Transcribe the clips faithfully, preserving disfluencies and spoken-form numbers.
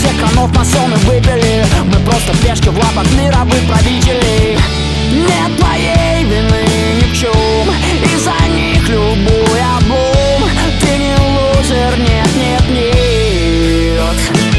всех кранов масоны выпили. Мы просто пешки в лапах мировых правителей. Нет моей вины ни в чем, из-за них любой облом. Ты не лузер, нет, нет, нет.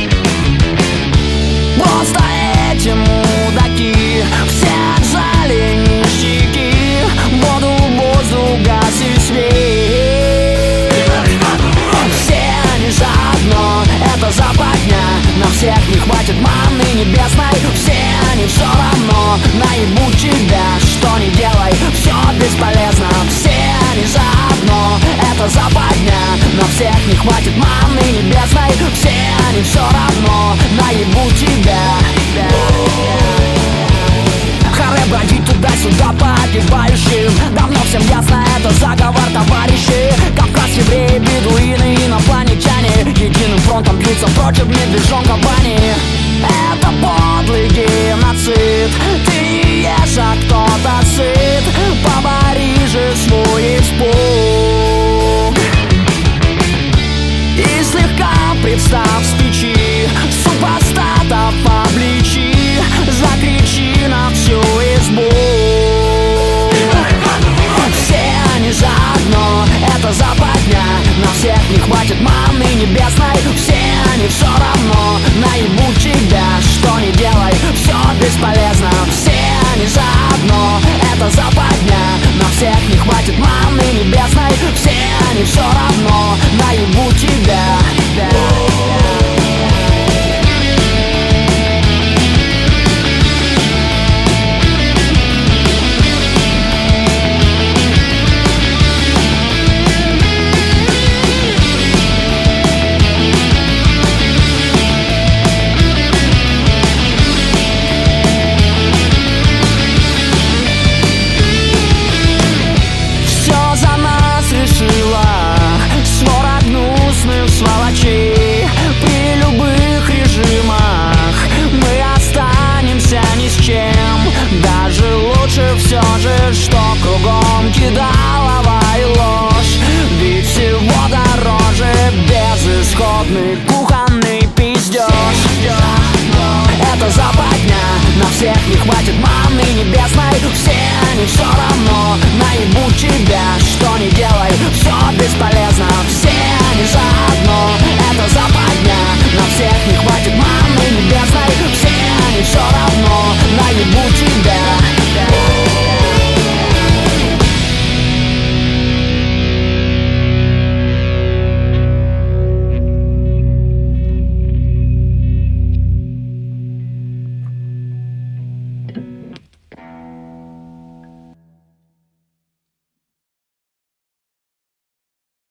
Просто эти мудаки все отжали ништяки. Воду, воздух, газ и свет. Все они заодно, это западня. На всех не хватит манны небесной. Все они все равно наебут тебя. Что не делай, все бесполезно. Все они заодно, это западня. На всех не хватит манны небесной. Все они все равно наебут тебя. Харе бродить туда-сюда по погибающим. Давно всем ясно, это заговор, товарищи. Кавказ, евреи, бедуины, инопланетяне единым фронтом бьются против медвежонка Бани. Это подлый геноцид. Ты не ешь, а кто-то сыт. Побори же свой испуг и слегка представь с печи. Супостатов обличи, закричи на всю избу. Все они заодно, это западня. На всех не хватит манны небесной. Все они все равно наебут тебя. Что не делай, все бесполезно. Все они заодно, это западня. На всех не хватит манны небесной. Все они все равно наебут тебя. Свора гнусных сволочей. При любых режимах мы останемся ни с чем. Даже лучше все же, что кругом кидалова и ложь. Ведь всего дороже безысходный кухонный пиздеж. Это западня, на всех не хватит манны небесной. Все они все равно наебут тебя. Что не делай, все бесполезно. Все они за